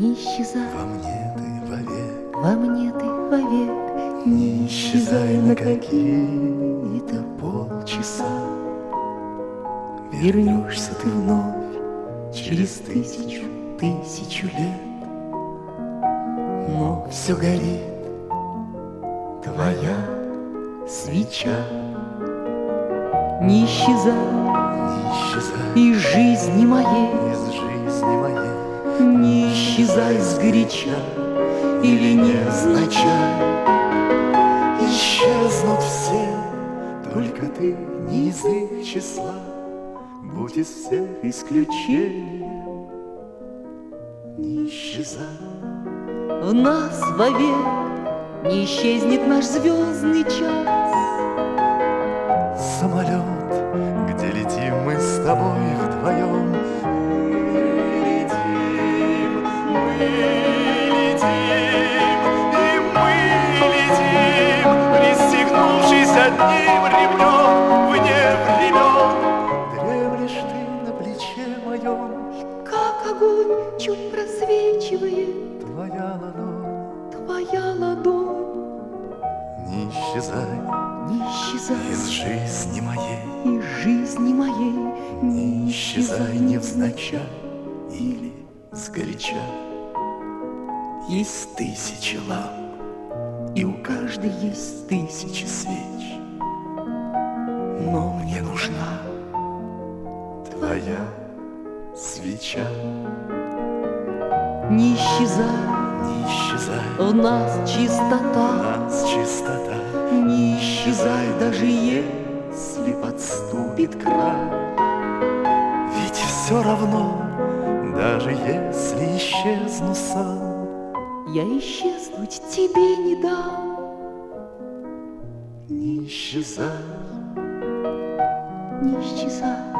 не исчезай, во мне ты вовек, во мне ты вовек, не исчезай на какие-то полчаса. Вернешься ты вновь через тысячу лет, но все горит твоя свеча. не исчезай Не исчезай из жизни моей, из жизни моей, не исчезай сгоряча или невзначай. исчезнут все, только ты не из их числа. Будь из всех исключением, не исчезай. В нас вовек не исчезнет наш звездный час. Самолет, где летим мы с тобой вдвоем. Мы летим, пристегнувшись одним ремнем вне времен. Дремлешь ты на плече моем, Как огонь чуть просвечивает твоя ладонь. твоя ладонь. Не исчезай Не исчезай из жизни моей, из жизни моей, не исчезай невзначай или сгоряча. Есть тысячи ламп, и у каждой есть тысячи свеч, но мне нужна твоя свеча. Не исчезай, Не исчезай, в нас у чистота. нас чистота. Не исчезай, даже если Подступит край, ведь все равно, даже если исчезну сам, я исчезнуть тебе не дам. не исчезай. Не исчезай.